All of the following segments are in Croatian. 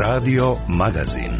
Radio Magazin.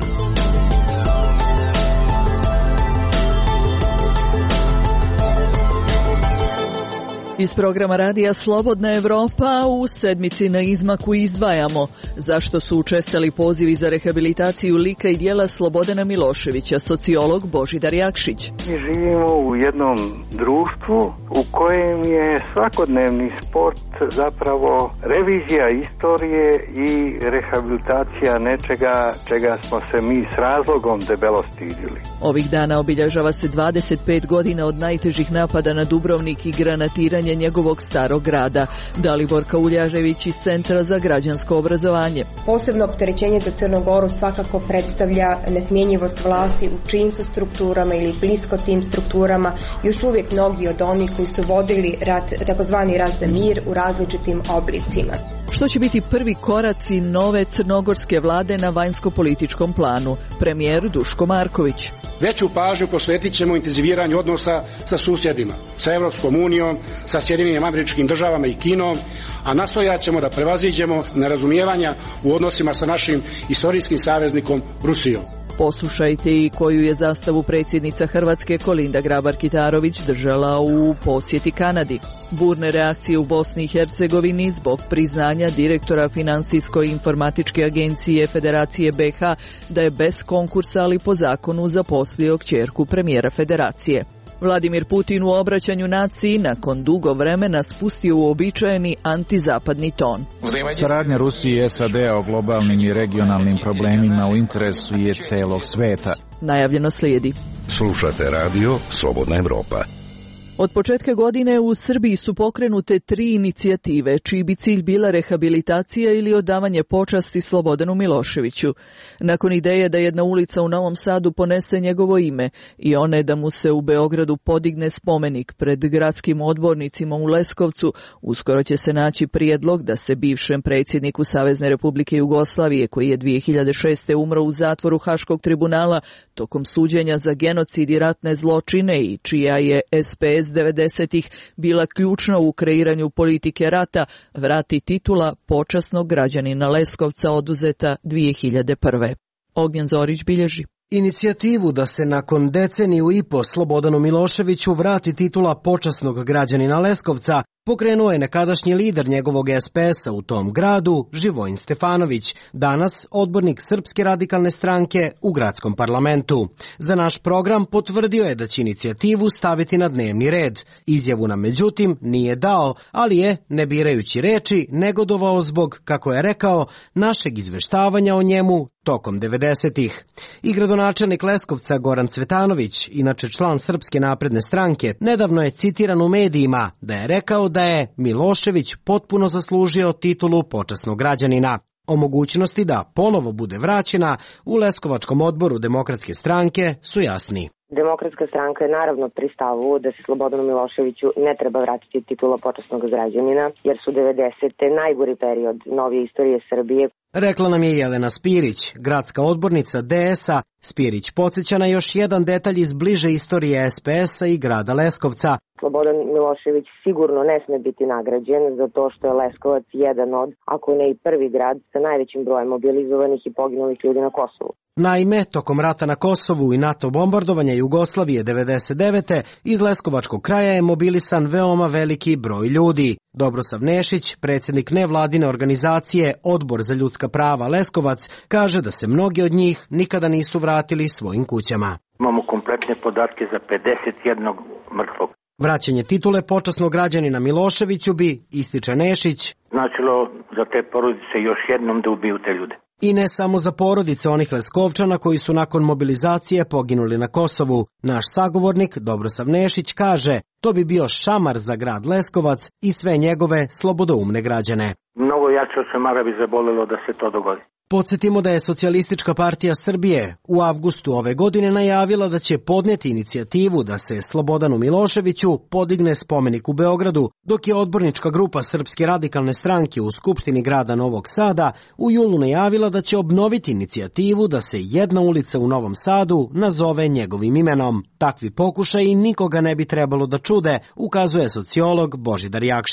Iz programa radija Slobodna Evropa u sedmici na izmaku izdvajamo zašto su učestali pozivi za rehabilitaciju lika i djela Slobodana Miloševića, sociolog Božidar Jakšić. Mi živimo u jednom društvu u kojem je svakodnevni sport zapravo revizija istorije i rehabilitacija nečega čega smo se mi s razlogom debelo stidili. Ovih dana obilježava se 25 godina od najtežih napada na Dubrovnik i granatiranje njegovog starog grada. Dalibor Kauljažević iz Centra za građansko obrazovanje. Posebno opterećenje za Crnu Goru svakako predstavlja nesmjenjivost vlasti u čijim su strukturama ili blisko tim strukturama još uvijek mnogi od onih koji su vodili rat, takozvani rat za mir u različitim oblicima. Što će biti prvi koraci nove crnogorske vlade na vanjsko-političkom planu? Premijer Duško Marković. Veću pažnju posvetit ćemo intenziviranju odnosa sa susjedima, sa Europskom unijom, sa Sjedinjenim Američkim Državama i Kinom, a nastojat ćemo da prevaziđemo nerazumijevanja u odnosima sa našim istorijskim saveznikom Rusijom. Poslušajte i koju je zastavu predsjednica Hrvatske Kolinda Grabar-Kitarović držala u posjeti Kanadi. Burne reakcije u Bosni i Hercegovini zbog priznanja direktora Finansijsko-informatičke agencije Federacije BiH da je bez konkursa, ali po zakonu zaposlio kćerku premijera Federacije. Vladimir Putin u obraćanju naciji nakon dugo vremena spustio uobičajeni antizapadni ton. Saradnja Rusije i SAD-a o globalnim i regionalnim problemima u interesu je celog sveta. Najavljeno slijedi. Slušate radio Slobodna Evropa. Od početka godine u Srbiji su pokrenute 3 inicijative, čiji bi cilj bila rehabilitacija ili odavanje počasti Slobodanu Miloševiću. Nakon ideje da jedna ulica u Novom Sadu ponese njegovo ime i one da mu se u Beogradu podigne spomenik pred gradskim odbornicima u Leskovcu, uskoro će se naći prijedlog da se bivšem predsjedniku Savezne Republike Jugoslavije, koji je 2006. umro u zatvoru Haškog tribunala tokom suđenja za genocid i ratne zločine i čija je SPS 90-ih bila ključna u kreiranju politike rata, vrati titula počasnog građanina Leskovca oduzeta 2001. Ognjen Zorić bilježi. Inicijativu da se nakon deceniju i po Slobodanu Miloševiću vrati titula počasnog građanina Leskovca pokrenuo je nekadašnji lider njegovog SPS-a u tom gradu, Živojin Stefanović, danas odbornik Srpske radikalne stranke u gradskom parlamentu. Za naš program potvrdio je da će inicijativu staviti na dnevni red. Izjavu nam međutim nije dao, ali je, ne birajući reči, negodovao zbog, kako je rekao, našeg izveštavanja o njemu tokom 90-ih. I gradonačelnik Leskovca Goran Cvetanović, inače član Srpske napredne stranke, nedavno je citiran u medijima da je rekao da je Milošević potpuno zaslužio titulu počasnog građanina. O mogućnosti da ponovo bude vraćena u Leskovačkom odboru Demokratske stranke su jasni. Demokratska stranka je naravno pri stavu da se Slobodanu Miloševiću ne treba vratiti titula počasnog građanina, jer su 90. najgori period novije istorije Srbije. Rekla nam je Jelena Spirić, gradska odbornica DS-a. Spirić podsjeća na još jedan detalj iz bliže istorije SPS-a i grada Leskovca. Slobodan Milošević sigurno ne sme biti nagrađen zato što je Leskovac jedan od, ako ne i prvi grad, sa najvećim brojem mobilizovanih i poginulih ljudi na Kosovu. Naime, tokom rata na Kosovu i NATO bombardovanja Jugoslavije 99. iz Leskovačkog kraja je mobilisan veoma veliki broj ljudi. Dobrosav Nešić, predsjednik nevladine organizacije Odbor za ljudska prava Leskovac, kaže da se mnogi od njih nikada nisu vratili svojim kućama. Imamo kompletne podatke za 51 mrtvog. Vraćanje titule počasnog građanina Miloševiću bi, ističe Nešić, značilo za te porodice još jednom da ubiju te ljude. I ne samo za porodice onih Leskovčana koji su nakon mobilizacije poginuli na Kosovu. Naš sagovornik Dobrosav Nešić kaže, to bi bio šamar za grad Leskovac i sve njegove slobodoumne građane. Mnogo jače od šamara bi zabolelo da se to dogodi. Podsjetimo da je Socijalistička partija Srbije u avgustu ove godine najavila da će podnijeti inicijativu da se Slobodanu Miloševiću podigne spomenik u Beogradu, dok je odbornička grupa Srpske radikalne stranke u Skupštini grada Novog Sada u julu najavila da će obnoviti inicijativu da se jedna ulica u Novom Sadu nazove njegovim imenom. Takvi pokušaji nikoga ne bi trebalo da čude, ukazuje sociolog Božidar Jakšić.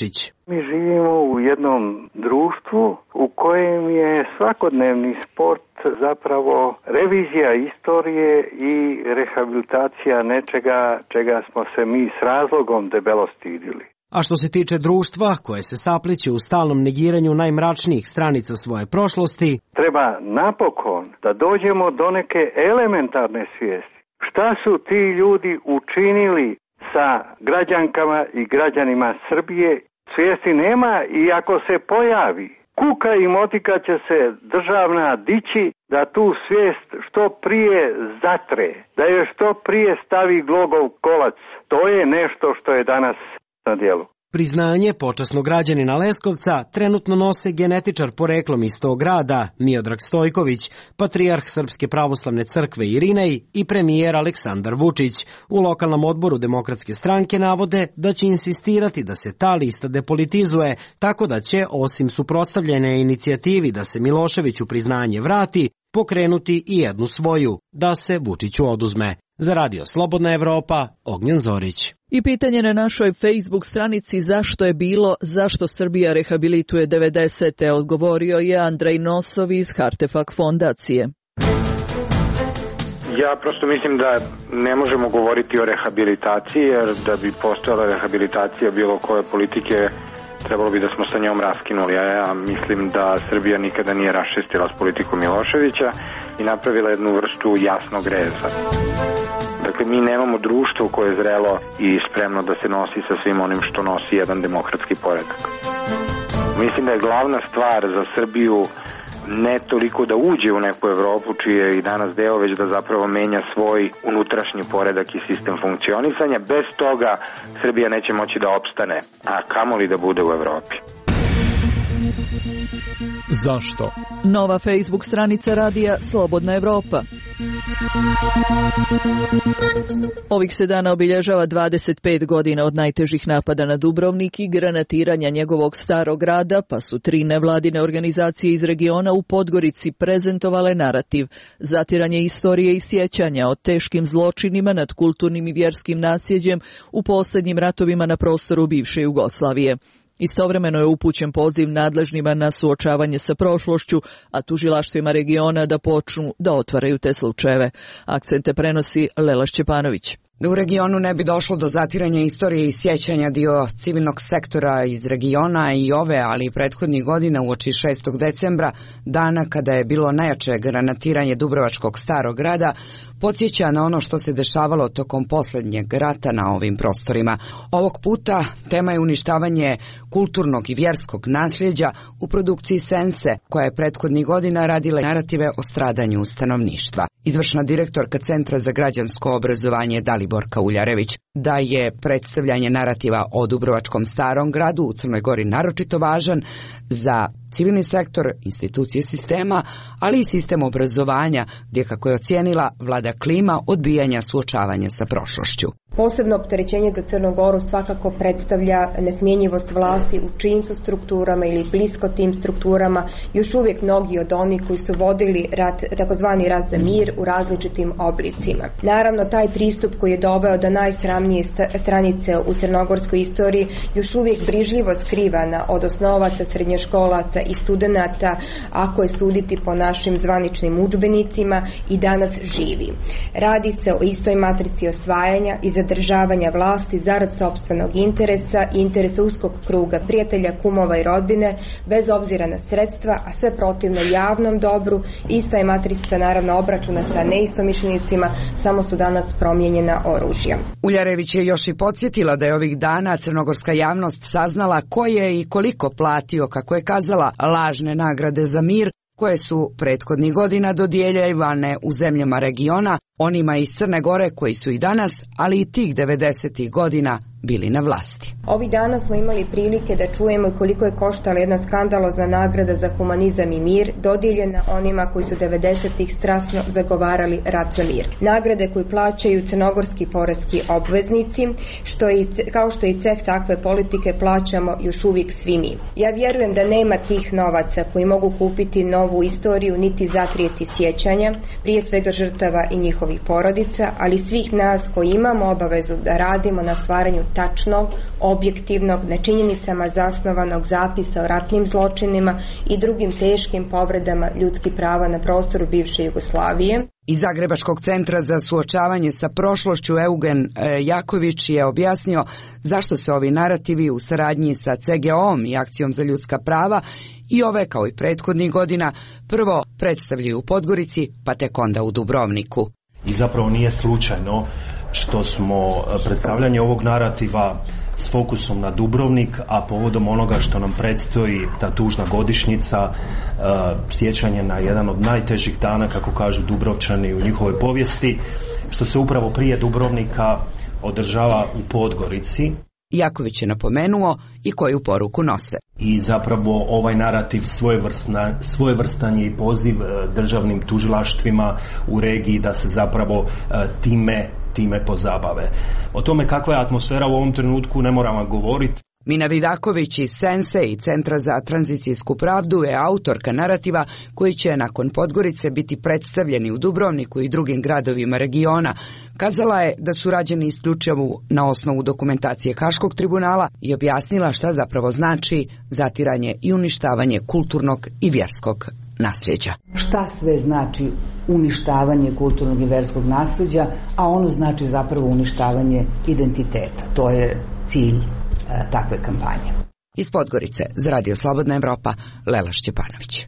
Mi živimo u jednom društvu u kojem je svakodnevni sport zapravo revizija istorije i rehabilitacija nečega čega smo se mi s razlogom debelo stidili. A što se tiče društva koje se sapliće u stalnom negiranju najmračnijih stranica svoje prošlosti, treba napokon da dođemo do neke elementarne svijesti. Šta su ti ljudi učinili sa građankama i građanima Srbije? Svijesti nema i ako se pojavi, kuka i motika će se državna dići da tu svijest što prije zatre, da je što prije stavi glogov kolac. To je nešto što je danas na djelu. Priznanje počasnog građanina Leskovca trenutno nose genetičar poreklom iz tog grada Miodrag Stojković, patrijarh Srpske pravoslavne crkve Irinej i premijer Aleksandar Vučić. U lokalnom odboru Demokratske stranke navode da će insistirati da se ta lista depolitizuje, tako da će, osim suprotstavljene inicijativi da se Miloševiću priznanje vrati, pokrenuti i jednu svoju, da se Vučiću oduzme. Za Radio Slobodna Evropa, Ognjen Zorić. I pitanje na našoj Facebook stranici zašto Srbija rehabilituje 90. odgovorio je Andrej Nosov iz Hartefak fondacije. Ja prosto mislim da ne možemo govoriti o rehabilitaciji, jer da bi postojala rehabilitacija bilo koje politike, trebalo bi da smo sa njom raskinuli. Ja mislim da Srbija nikada nije raščistila s politikom Miloševića i napravila jednu vrstu jasnog reza. Dakle, mi nemamo društvo koje je zrelo i spremno da se nosi sa svim onim što nosi jedan demokratski poredak. Mislim da je glavna stvar za Srbiju ne toliko da uđe u neku Evropu čiji je i danas deo, već da zapravo menja svoj unutrašnji poredak i sistem funkcionisanja. Bez toga Srbija neće moći da opstane, a kamoli da bude u Evropi. Zašto? Nova Facebook stranica radija Slobodna Evropa. Ovih se dana obilježava 25 godina od najtežih napada na Dubrovnik i granatiranja njegovog starog grada, pa su 3 nevladine organizacije iz regiona u Podgorici prezentovale narativ zatiranje istorije i sjećanja o teškim zločinima nad kulturnim i vjerskim nasljeđem u posljednjim ratovima na prostoru bivše Jugoslavije. Istovremeno je upućen poziv nadležnima na suočavanje sa prošlošću, a tužilaštvima regiona da počnu da otvaraju te slučajeve. Akcente prenosi Lela Šćepanović. Da u regionu ne bi došlo do zatiranja istorije i sjećanja, dio civilnog sektora iz regiona i ove, ali i prethodnih godina uoči 6. decembra, dana kada je bilo najjače granatiranje Dubrovačkog starog grada, podsjeća na ono što se dešavalo tokom posljednjeg rata na ovim prostorima. Ovog puta tema je uništavanje kulturnog i vjerskog nasljeđa u produkciji Sense, koja je prethodnih godina radila narative o stradanju stanovništva. Izvršna direktorka Centra za građansko obrazovanje Daliborka Uljarević da je predstavljanje narativa o Dubrovačkom starom gradu u Crnoj Gori naročito važan za civilni sektor, institucije sistema, ali i sistem obrazovanja, gdje, kako je ocijenila, vlada klima odbijanja suočavanja sa prošlošću. Posebno opterećenje za Crnu Goru svakako predstavlja nesmjenjivost vlasti u čijim su strukturama ili blisko tim strukturama još uvijek mnogi od onih koji su vodili rat, takozvani rat za mir u različitim oblicima. Naravno, taj pristup koji je doveo do najsramnije stranice u crnogorskoj istoriji još uvijek brižljivo skrivana od osnovaca, srednjoškolaca i studenata, ako je suditi po našim zvaničnim udžbenicima, i danas živi. Radi se o istoj matrici osvajanja i zadržavanja vlasti zarad sopstvenog interesa i interesa uskog kruga prijatelja, kumova i rodbine, bez obzira na sredstva, a sve protivno javnom dobru. Ista je matrica naravno obračuna sa neistomišljenicima, samo su danas promijenjena oružja. Uljarević je još i podsjetila da je ovih dana crnogorska javnost saznala ko je i koliko platio, kako je kazala, lažne nagrade za mir, koje su prethodnih godina dodjeljivane u zemljama regiona, onima iz Crne Gore koji su i danas, ali i tih 90. godina bili na vlasti. Ovih dana smo imali prilike da čujemo koliko je koštala jedna skandalozna nagrada za humanizam i mir, dodijeljena onima koji su 90-ih strasno zagovarali rat za mir. Nagrade koje plaćaju crnogorski poreski obveznici, kao što i ceh takve politike plaćamo još uvijek svi mi. Ja vjerujem da nema tih novaca koji mogu kupiti novu istoriju niti zatrijeti sjećanja, prije svega žrtava i njihove njihovih porodica, ali svih nas koji imamo obavezu da radimo na stvaranju tačnog, objektivnog, na činjenicama zasnovanog zapisa o ratnim zločinima i drugim teškim povredama ljudskih prava na prostoru bivše Jugoslavije. Iz Zagrebačkog centra za suočavanje sa prošlošću Eugen Jaković je objasnio zašto se ovi narativi u saradnji sa CGO-om i Akcijom za ljudska prava i ove kao i prethodnih godina prvo predstavljaju u Podgorici, pa tek onda u Dubrovniku. I zapravo nije slučajno što smo predstavljanje ovog narativa s fokusom na Dubrovnik, a povodom onoga što nam predstoji ta tužna godišnjica, sjećanje na jedan od najtežih dana, kako kažu Dubrovčani u njihovoj povijesti, što se upravo prije Dubrovnika održava u Podgorici. Jaković je napomenuo i koju poruku nose. I zapravo ovaj narativ svojevrstan je i poziv državnim tužilaštvima u regiji da se zapravo time pozabave. O tome kakva je atmosfera u ovom trenutku ne moram vam govoriti. Mina Vidaković iz Sense i Centra za tranzicijsku pravdu je autorka narativa koji će nakon Podgorice biti predstavljeni u Dubrovniku i drugim gradovima regiona. Kazala je da su rađeni isključivo na osnovu dokumentacije Haškog tribunala i objasnila šta zapravo znači zatiranje i uništavanje kulturnog i vjerskog nasljeđa. Šta sve znači uništavanje kulturnog i vjerskog nasljeđa, a ono znači zapravo uništavanje identiteta. To je cilj takve kampanje. Iz Podgorice za Radio Slobodna Evropa, Lela Šćepanović.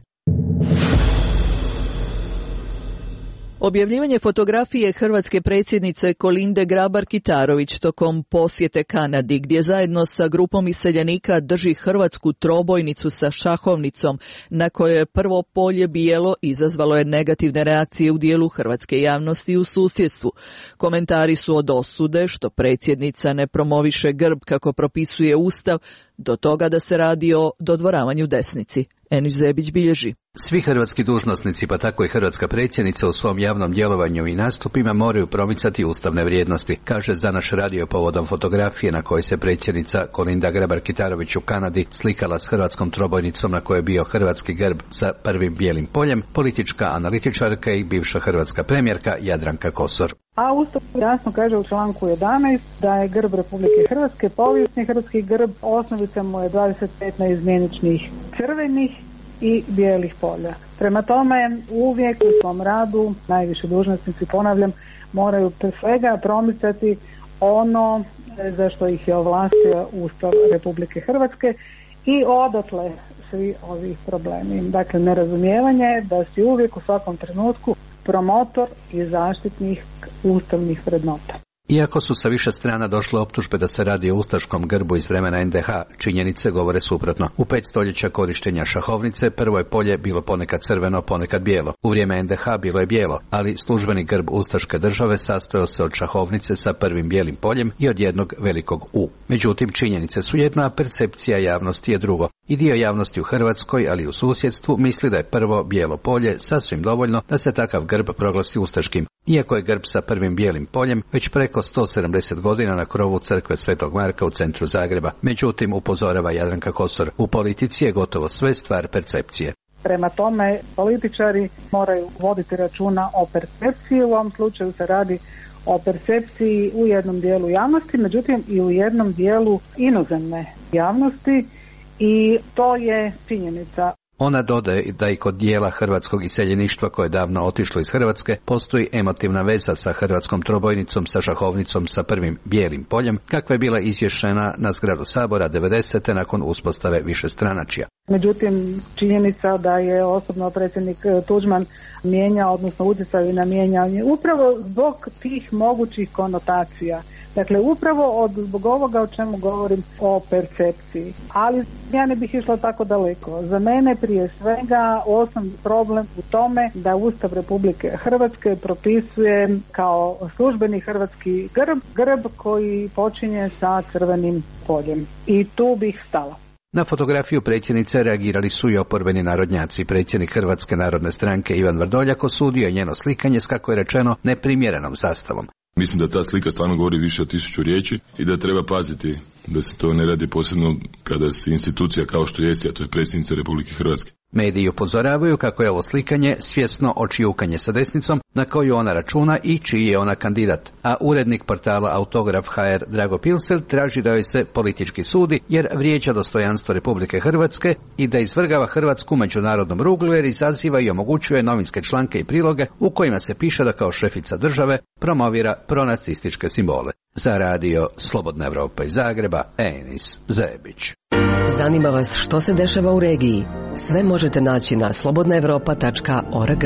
Objavljivanje fotografije hrvatske predsjednice Kolinde Grabar-Kitarović tokom posjete Kanadi, gdje zajedno sa grupom iseljenika drži hrvatsku trobojnicu sa šahovnicom, na kojoj je prvo polje bijelo, izazvalo je negativne reakcije u dijelu hrvatske javnosti u susjedstvu. Komentari su od osude što predsjednica ne promoviše grb kako propisuje Ustav, do toga da se radi o dodvoravanju desnici. Eniš Zebić bilježi. Svi hrvatski dužnosnici, pa tako i hrvatska predsjednica u svom javnom djelovanju i nastupima moraju promicati ustavne vrijednosti, kaže za naš radio povodom fotografije na kojoj se predsjednica Kolinda Grabar-Kitarović u Kanadi slikala s hrvatskom trobojnicom na kojoj je bio hrvatski grb sa prvim bijelim poljem, politička analitičarka i bivša hrvatska premijerka Jadranka Kosor. A Ustav jasno kaže u članku 11 da je grb Republike Hrvatske povijesni hrvatski grb, osnovica mu je 25 neizmjeničnih crvenih i bijelih polja. Prema tome, uvijek u svom radu, najviši dužnosnici, ponavljam, moraju pre svega promicati ono za što ih je ovlastio Ustav Republike Hrvatske i odatle svi ovi problemi. Dakle, nerazumijevanje da si uvijek u svakom trenutku promotor i zaštitnih ustavnih vrednota. Iako su sa više strana došle optužbe da se radi o ustaškom grbu iz vremena NDH, činjenice govore suprotno. U 5 stoljeća korištenja šahovnice prvo je polje bilo ponekad crveno, ponekad bijelo. U vrijeme NDH bilo je bijelo, ali službeni grb ustaške države sastojao se od šahovnice sa prvim bijelim poljem i od jednog velikog U. Međutim, činjenice su jedno, a percepcija javnosti je drugo. I dio javnosti u Hrvatskoj, ali i u susjedstvu, misli da je prvo bijelo polje sasvim dovoljno da se takav grb proglasi ustaškim. Iako je grb sa prvim bijelim poljem već preko 170 godina na krovu crkve Svetog Marka u centru Zagreba. Međutim, upozorava Jadranka Kosor, u politici je gotovo sve stvar percepcije. Prema tome, političari moraju voditi računa o percepciji, u ovom slučaju se radi o percepciji u jednom dijelu javnosti, međutim i u jednom dijelu inozemne javnosti i to je činjenica. Ona dodaje da i kod dijela hrvatskog iseljeništva koje je davno otišlo iz Hrvatske postoji emotivna veza sa hrvatskom trobojnicom sa šahovnicom sa prvim bijelim poljem, kakva je bila izvješena na zgradu Sabora 90. nakon uspostave višestranačja. Međutim, činjenica da je osobno predsjednik Tuđman mijenjao, odnosno utjecao na mijenjanje upravo zbog tih mogućih konotacija. Dakle, upravo zbog ovoga o čemu govorim o percepciji. Ali ja ne bih išla tako daleko. Za mene prije svega osnovni problem u tome da Ustav Republike Hrvatske propisuje kao službeni hrvatski grb koji počinje sa crvenim poljem. I tu bih stala. Na fotografiju predsjednice reagirali su i oporbeni narodnjaci. Predsjednik Hrvatske narodne stranke Ivan Vrdoljak osudio je njeno slikanje s, kako je rečeno, neprimjerenom zastavom. Mislim da ta slika stvarno govori više od 1000 riječi i da treba paziti da se to ne radi posebno kada se institucija kao što jest, a to je predsjednica Republike Hrvatske, Mediji upozoravaju kako je ovo slikanje svjesno očijukanje sa desnicom na koju ona računa i čiji je ona kandidat. A urednik portala Autograf.hr Drago Pilsel traži da joj se politički sudi jer vrijeđa dostojanstvo Republike Hrvatske i da izvrgava Hrvatsku međunarodnom ruglu jer izaziva i omogućuje novinske članke i priloge u kojima se piše da kao šefica države promovira pronacističke simbole. Za radio Slobodna Evropa iz Zagreba, Enis Zebić. Zanima vas što se dešava u regiji? Sve možete naći na slobodnaevropa.org.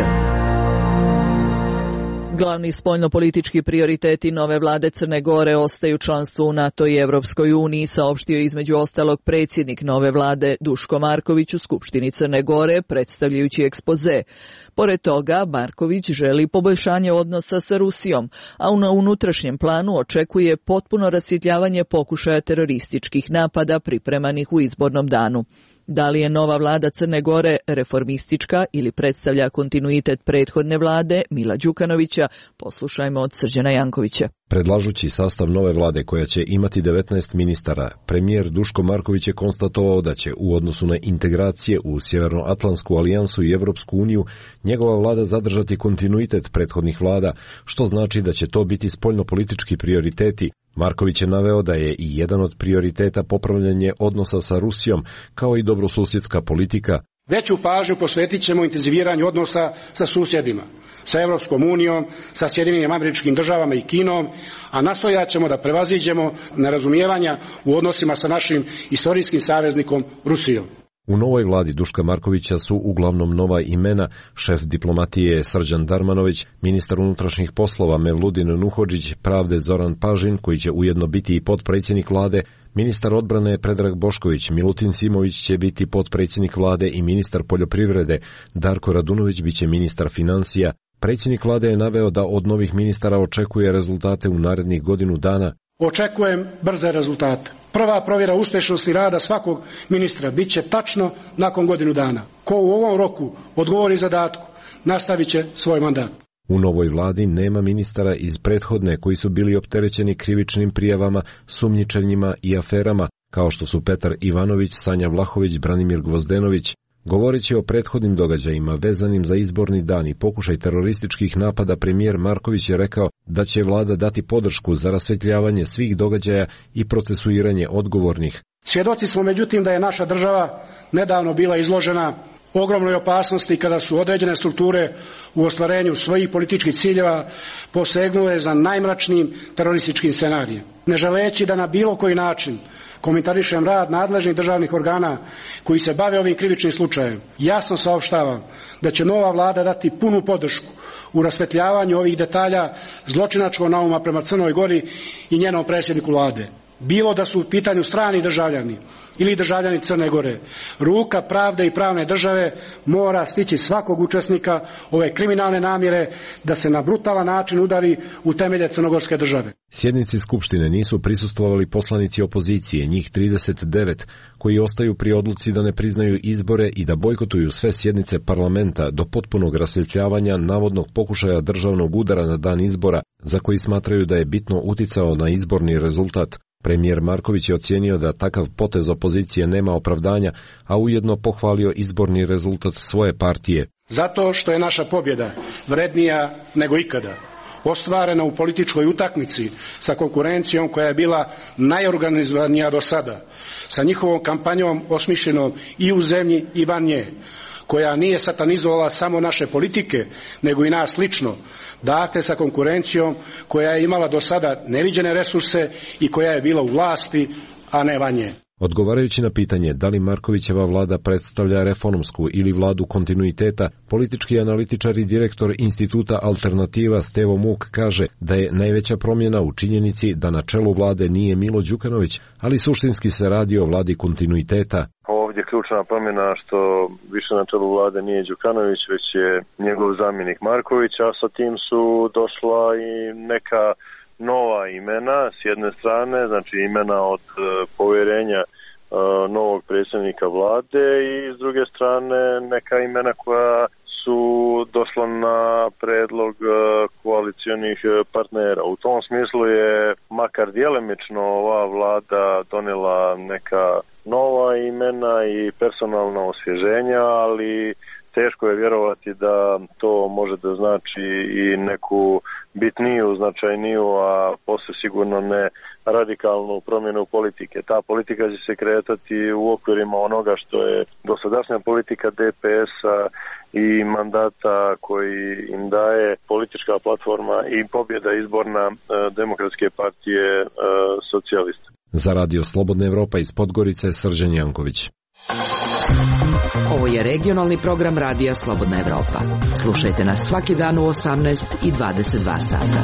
Glavni spoljnopolitički prioriteti nove vlade Crne Gore ostaju članstvo u NATO i Evropskoj uniji, saopštio između ostalog predsjednik nove vlade Duško Marković u Skupštini Crne Gore, predstavljajući ekspoze. Pored toga, Marković želi poboljšanje odnosa sa Rusijom, a na unutrašnjem planu očekuje potpuno rasvjetljavanje pokušaja terorističkih napada pripremanih u izbornom danu. Da li je nova vlada Crne Gore reformistička ili predstavlja kontinuitet prethodne vlade Mila Đukanovića, poslušajmo od Srđana Jankovića. Predlažući sastav nove vlade koja će imati 19 ministara, premijer Duško Marković je konstatovao da će u odnosu na integracije u Sjevernoatlantsku alijansu i Evropsku uniju njegova vlada zadržati kontinuitet prethodnih vlada, što znači da će to biti spoljnopolitički prioriteti. Marković je naveo da je i jedan od prioriteta popravljanje odnosa sa Rusijom, kao i dobrosusjedska politika. Veću pažnju posvetit ćemo intenziviranju odnosa sa susjedima, sa Evropskom unijom, sa Sjedinjenim Američkim Državama i Kinom, a nastojat ćemo da prevaziđemo nerazumijevanja u odnosima sa našim istorijskim saveznikom Rusijom. U novoj vladi Duška Markovića su uglavnom nova imena, šef diplomatije Srđan Darmanović, ministar unutrašnjih poslova Mevludin Nuhodžić, pravde Zoran Pažin, koji će ujedno biti i potpredsjednik vlade, ministar odbrane Predrag Bošković, Milutin Simović će biti potpredsjednik vlade i ministar poljoprivrede, Darko Radunović biće ministar financija. Predsjednik vlade je naveo da od novih ministara očekuje rezultate u narednih godinu dana. Očekujem brze rezultate. Prva provjera uspješnosti rada svakog ministra bit će tačno nakon godinu dana. Ko u ovom roku odgovori zadatku, nastavit će svoj mandat. U novoj vladi nema ministara iz prethodne koji su bili opterećeni krivičnim prijavama, sumnjičenjima i aferama, kao što su Petar Ivanović, Sanja Vlahović, Branimir Gvozdenović. Govoreći o prethodnim događajima vezanim za izborni dan i pokušaj terorističkih napada, premijer Marković je rekao da će vlada dati podršku za rasvjetljavanje svih događaja i procesuiranje odgovornih. Svjedoci smo međutim da je naša država nedavno bila izložena ogromnoj opasnosti kada su određene strukture u ostvarenju svojih političkih ciljeva posegnule za najmračnijim terorističkim scenarijem. Ne želeći da na bilo koji način komentarišem rad nadležnih državnih organa koji se bave ovim krivičnim slučajem, jasno saopštavam da će nova vlada dati punu podršku u rasvjetljavanju ovih detalja zločinačkog nauma prema Crnoj Gori i njenom predsjedniku vlade. Bilo da su u pitanju strani državljani ili državljani Crne Gore, ruka pravde i pravne države mora stići svakog učesnika ove kriminalne namjere da se na brutalan način udari u temelje crnogorske države. Sjednici Skupštine nisu prisustvovali poslanici opozicije, njih 39, koji ostaju pri odluci da ne priznaju izbore i da bojkotuju sve sjednice parlamenta do potpunog rasvjetljavanja navodnog pokušaja državnog udara na dan izbora, za koji smatraju da je bitno uticao na izborni rezultat. Premijer Marković je ocijenio da takav potez opozicije nema opravdanja, a ujedno pohvalio izborni rezultat svoje partije. Zato što je naša pobjeda vrednija nego ikada, ostvarena u političkoj utakmici sa konkurencijom koja je bila najorganizovanija do sada, sa njihovom kampanjom osmišljenom i u zemlji i van nje, koja nije satanizovala samo naše politike, nego i nas lično, dakle sa konkurencijom koja je imala do sada neviđene resurse i koja je bila u vlasti, a ne van nje. Odgovarajući na pitanje da li Markovićeva vlada predstavlja reformsku ili vladu kontinuiteta, politički analitičar i direktor instituta Alternativa Stevo Muk kaže da je najveća promjena u činjenici da na čelu vlade nije Milo Đukanović, ali suštinski se radi o vladi kontinuiteta. Ovdje ključna promjena što više na čelu vlade nije Đukanović, već je njegov zamjenik Marković, a sa tim su došla i neka nova imena, s jedne strane, znači imena od povjerenja novog predsjednika vlade i s druge strane neka imena koja su došla na predlog koalicionih partnera. U tom smislu je makar djelimično ova vlada donijela neka nova imena vremena i personalna osvježenja, ali teško je vjerovati da to može da znači i neku bitniju, značajniju, a posle sigurno ne radikalnu promjenu politike. Ta politika će se kretati u okvirima onoga što je dosadašnja politika DPS-a i mandata koji im daje politička platforma i pobjeda izborna Demokratske partije socijalista. Za Radio Slobodna Evropa iz Podgorice, Srđan Janković. Ovo je regionalni program Radija Slobodna Evropa. Slušajte nas svaki dan u 18 i 22 sata.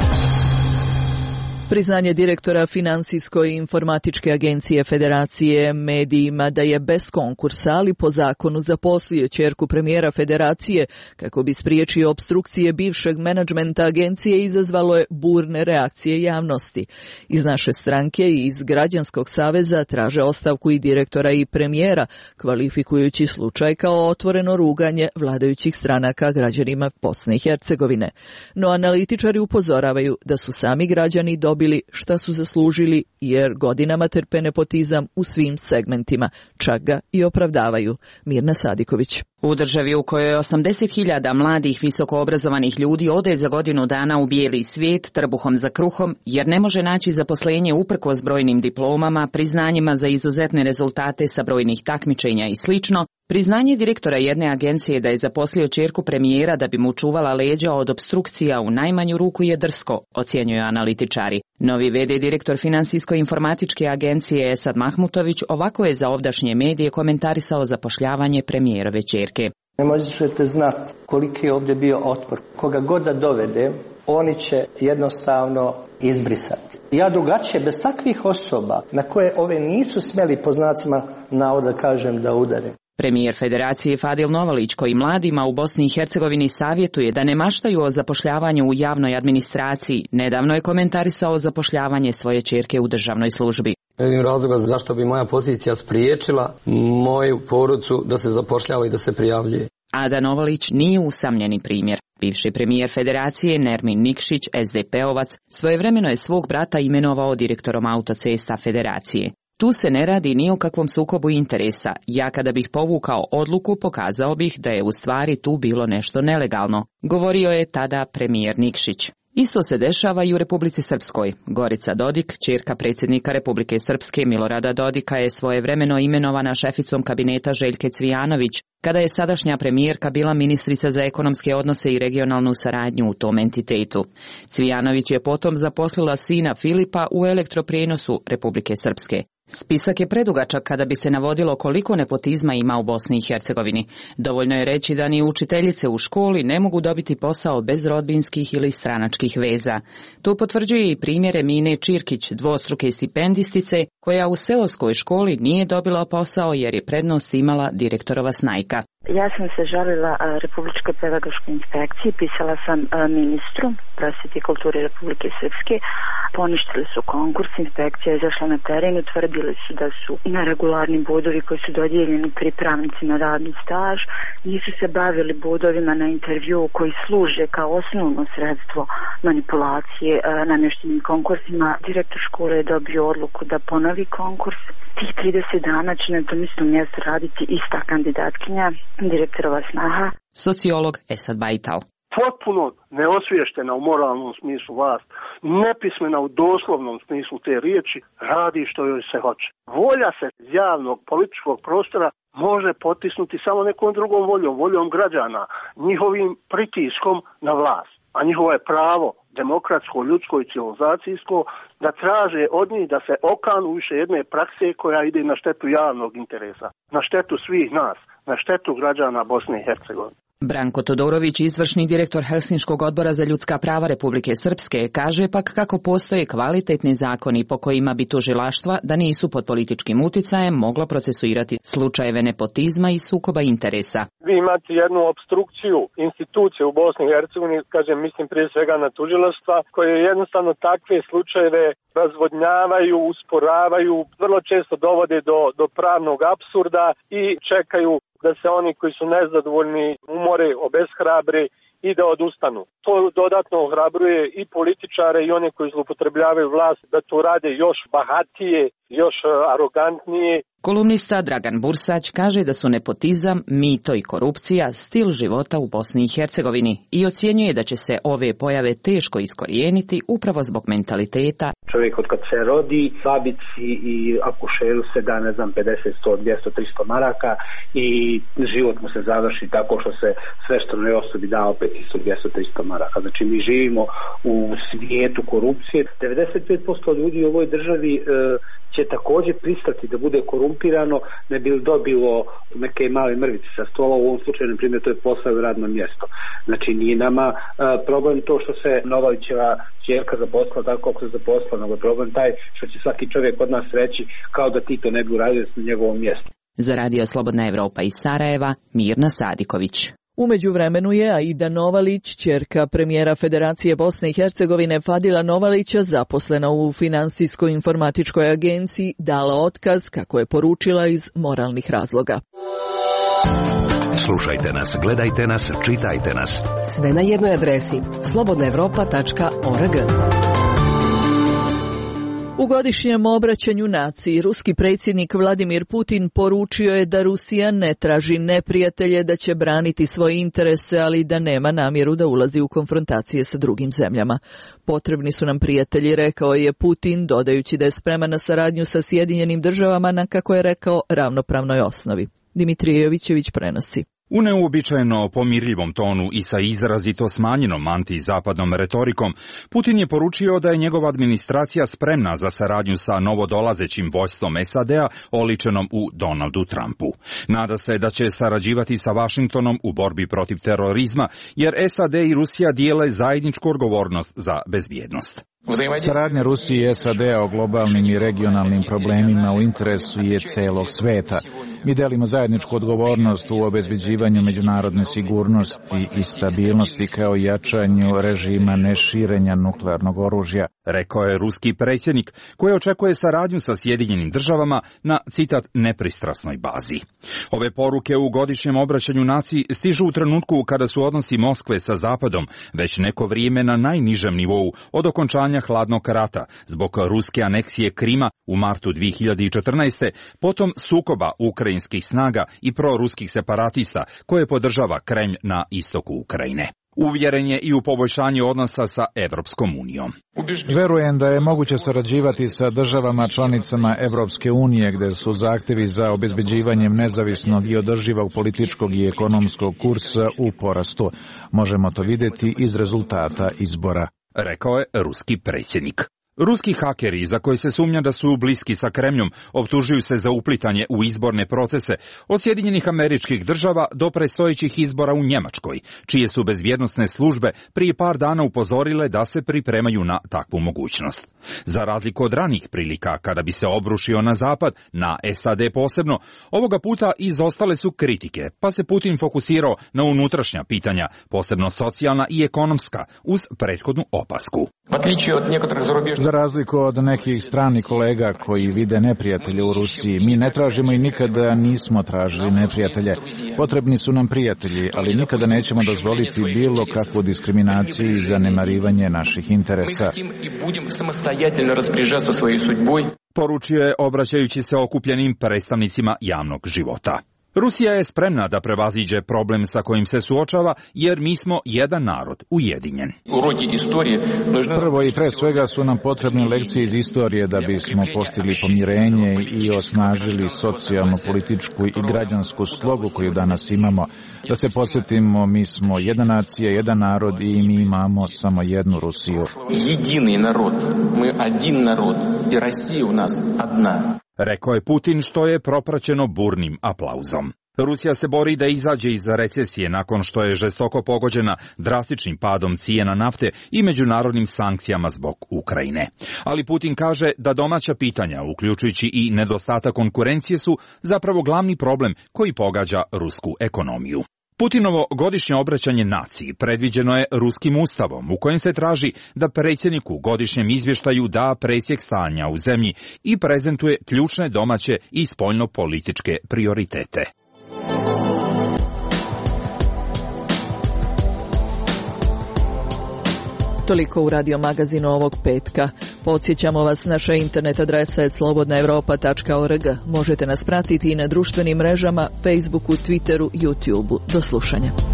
Priznanje direktora Finansijsko-informatičke agencije Federacije medijima da je bez konkursa, ali po zakonu zaposlio ćerku premijera Federacije kako bi spriječio opstrukcije bivšeg menadžmenta agencije, izazvalo je burne reakcije javnosti. Iz naše stranke i iz Građanskog saveza traže ostavku i direktora i premijera, kvalifikujući slučaj kao otvoreno ruganje vladajućih stranaka građanima Bosne i Hercegovine. No analitičari upozoravaju da su sami građani dobili šta su zaslužili, jer godinama trpe nepotizam u svim segmentima, čak ga i opravdavaju. Mirna Sadiković. U državi u kojoj 80.000 mladih visokoobrazovanih ljudi ode za godinu dana u bijeli svijet trbuhom za kruhom, jer ne može naći zaposlenje uprkos brojnim diplomama, priznanjima za izuzetne rezultate sa brojnih takmičenja i slično, priznanje direktora jedne agencije da je zaposlio ćerku premijera da bi mu čuvala leđa od opstrukcija u najmanju ruku je drsko, ocjenjuju analitičari. Novi v.d. direktor Finansijsko-informatičke agencije Esad Mahmutović ovako je za ovdašnje medije komentarisao zapošljavanje premijerove ćerke. Ne možete znati koliki je ovdje bio otpor. Koga god da dovede, oni će jednostavno izbrisati. Ja drugačije, bez takvih osoba na koje ove nisu smjeli po znacima navoda kažem da udare. Premijer Federacije Fadil Novalić, koji mladima u Bosni i Hercegovini savjetuje da ne maštaju o zapošljavanju u javnoj administraciji, nedavno je komentarisao zapošljavanje svoje ćerke u državnoj službi. Ne vidim razloga zašto bi moja pozicija spriječila moju porodicu da se zapošljava i da se prijavljuje. Ada Novalić nije usamljeni primjer. Bivši premijer Federacije Nermin Nikšić, SDP-ovac, svojevremeno je svog brata imenovao direktorom autocesta Federacije. Tu se ne radi ni o kakvom sukobu interesa. Ja kada bih povukao odluku, pokazao bih da je u stvari tu bilo nešto nelegalno, govorio je tada premijer Nikšić. Isto se dešava i u Republici Srpskoj. Gorica Dodik, ćerka predsjednika Republike Srpske Milorada Dodika, je svojevremeno imenovana šeficom kabineta Željke Cvijanović, kada je sadašnja premijerka bila ministrica za ekonomske odnose i regionalnu saradnju u tom entitetu. Cvijanović je potom zaposlila sina Filipa u elektroprijenosu Republike Srpske. Spisak je predugačak kada bi se navodilo koliko nepotizma ima u Bosni i Hercegovini. Dovoljno je reći da ni učiteljice u školi ne mogu dobiti posao bez rodbinskih ili stranačkih veza. To potvrđuje i primjer Emine Čirkić, dvostruke stipendistice, koja u seoskoj školi nije dobila posao jer je prednost imala direktorova snajka. Ja sam se žalila Republičkoj pedagoškoj inspekciji, pisala sam ministru prosvjete i kulture Republike Srpske, poništili su konkurs, inspekcija je izašla na teren, utvrdili su da su neregularni bodovi koji su dodijeljeni pripravnici na radni staž, nisu se bavili bodovima na intervju koji služe kao osnovno sredstvo manipulacije namještenim konkursima. Direktor škole je dobio odluku da ponovi konkurs. Tih 30 dana će na tom istom mjestu raditi ista kandidatkinja, direktorova snaha. Sociolog Esad Bajtal. Potpuno neosviještena u moralnom smislu vlast, nepismena u doslovnom smislu te riječi, radi što joj se hoće. Volja se javnog političkog prostora može potisnuti samo nekom drugom voljom, voljom građana, njihovim pritiskom na vlast. A njihovo je pravo, demokratsko, ljudsko i civilizacijsko, da traže od njih da se okanu više jedne prakse koja ide na štetu javnog interesa, na štetu svih nas, na štetu građana Bosne i Hercegovine. Branko Todorović, izvršni direktor Helsinškog odbora za ljudska prava Republike Srpske, kaže pak kako postoje kvalitetni zakoni po kojima bi tužilaštva, da nisu pod političkim uticajem, moglo procesuirati slučajeve nepotizma i sukoba interesa. Vi imate jednu opstrukciju institucije u Bosni i Hercegovini, kažem, mislim prije svega na tužilaštva, koje jednostavno takve slučajeve razvodnjavaju, usporavaju, vrlo često dovode do pravnog apsurda i čekaju da se oni koji su nezadovoljni umore, obeshrabre i da odustanu. To dodatno ohrabruje i političare i one koji zloupotrebljavaju vlast da to rade još bahatije, još arogantniji. Kolumnista Dragan Bursać kaže da su nepotizam, mito i korupcija stil života u Bosni i Hercegovini i ocjenjuje da će se ove pojave teško iskorijeniti upravo zbog mentaliteta. Čovjek od kad se rodi, babici i akušeru se da, 50, 100, 200, 300 maraka i život mu se završi tako što se sveštenoj osobi da opet 200, 300 maraka. Znači mi živimo u svijetu korupcije. 95% ljudi u ovoj državi će također pristati da bude korumpirano, ne bi dobilo neke male mrvice sa stola, u ovom slučaju, na primjer, to je posao i radno mjesto. Znači nije nama problem to što se Novavićeva ćerka zaposlila tako kako se zaposlila, nego je problem taj što će svaki čovjek od nas reći kao da ti to ne bi uradio na njegovom mjestu. Za Radio Slobodna Evropa iz Sarajeva, Mirna Sadiković. U međuvremenu je Aida Novalić, ćerka premijera Federacije Bosne i Hercegovine Fadila Novalića, zaposlena u Finansijsko-informatičkoj agenciji, dala otkaz, kako je poručila, iz moralnih razloga. Slušajte nas, gledajte nas, čitajte nas. Sve na jednoj adresi slobodnaevropa.org. U godišnjem obraćanju naciji ruski predsjednik Vladimir Putin poručio je da Rusija ne traži neprijatelje, da će braniti svoje interese, ali da nema namjeru da ulazi u konfrontacije sa drugim zemljama. Potrebni su nam prijatelji, rekao je Putin, dodajući da je spreman na saradnju sa Sjedinjenim državama na, kako je rekao, ravnopravnoj osnovi. Dimitrije Jovićević prenosi. U neuobičajeno pomirljivom tonu i sa izrazito smanjenom antizapadnom retorikom, Putin je poručio da je njegova administracija spremna za saradnju sa novodolazećim vojstvom SAD-a oličenom u Donaldu Trumpu. Nada se da će sarađivati sa Vašingtonom u borbi protiv terorizma, jer SAD i Rusija dijele zajedničku odgovornost za bezbjednost. Saradnja Rusije i SAD-a o globalnim i regionalnim problemima u interesu je celog sveta. Mi delimo zajedničku odgovornost u obezbeđivanju međunarodne sigurnosti i stabilnosti kao i jačanju režima neširenja nuklearnog oružja, rekao je ruski predsjednik, koji očekuje saradnju sa Sjedinjenim državama na, citat, nepristrasnoj bazi. Ove poruke u godišnjem obraćanju naciji stižu u trenutku kada su odnosi Moskve sa Zapadom već neko vrijeme na najnižem nivou od okončanja hladnog rata zbog ruske aneksije Krima u martu 2014. potom sukoba ukrajinskih snaga i proruskih separatista koje podržava Kremlj na istoku Ukrajine. Uvjeren je i u poboljšanju odnosa sa Evropskom unijom. Verujem da je moguće sarađivati sa državama članicama Evropske unije, gde su zahtjevi za obezbeđivanjem nezavisnog i održivog političkog i ekonomskog kursa u porastu. Možemo to vidjeti iz rezultata izbora, rekao je ruski predsjednik. Ruski hakeri, za koje se sumnja da su bliski sa Kremljom, optužuju se za uplitanje u izborne procese od Sjedinjenih Američkih Država do predstojećih izbora u Njemačkoj, čije su bezbjednosne službe prije par dana upozorile da se pripremaju na takvu mogućnost. Za razliku od ranijih prilika, kada bi se obrušio na Zapad, na SAD posebno, ovoga puta izostale su kritike, pa se Putin fokusirao na unutrašnja pitanja, posebno socijalna i ekonomska, uz prethodnu opasku. Za razliku od nekih stranih kolega koji vide neprijatelje u Rusiji, mi ne tražimo i nikada nismo tražili neprijatelje. Potrebni su nam prijatelji, ali nikada nećemo dozvoliti bilo kakvu diskriminaciju i zanemarivanje naših interesa, poručio je obraćajući se okupljenim predstavnicima javnog života. Rusija je spremna da prevaziđe problem sa kojim se suočava, jer mi smo jedan narod, ujedinjen. Prvo i pre svega su nam potrebne lekcije iz istorije da bismo postigli pomirenje i osnažili socijalnu, političku i građansku slogu koju danas imamo. Da se podsjetimo, mi smo jedna nacija, jedan narod i mi imamo samo jednu Rusiju. Jedini narod, mi один narod i Rusija u nas jedna. Rekao je Putin, što je propraćeno burnim aplauzom. Rusija se bori da izađe iz recesije nakon što je žestoko pogođena drastičnim padom cijena nafte i međunarodnim sankcijama zbog Ukrajine. Ali Putin kaže da domaća pitanja, uključujući i nedostatak konkurencije, su zapravo glavni problem koji pogađa rusku ekonomiju. Putinovo godišnje obraćanje naciji predviđeno je ruskim ustavom, u kojem se traži da predsjedniku godišnjem izvještaju da presjek stanja u zemlji i prezentuje ključne domaće i spoljno-političke prioritete. Toliko u radio magazinu ovog petka. Podsjećamo vas, naša internet adresa je slobodnaevropa.org. Možete nas pratiti i na društvenim mrežama, Facebooku, Twitteru, YouTubeu. Do slušanja.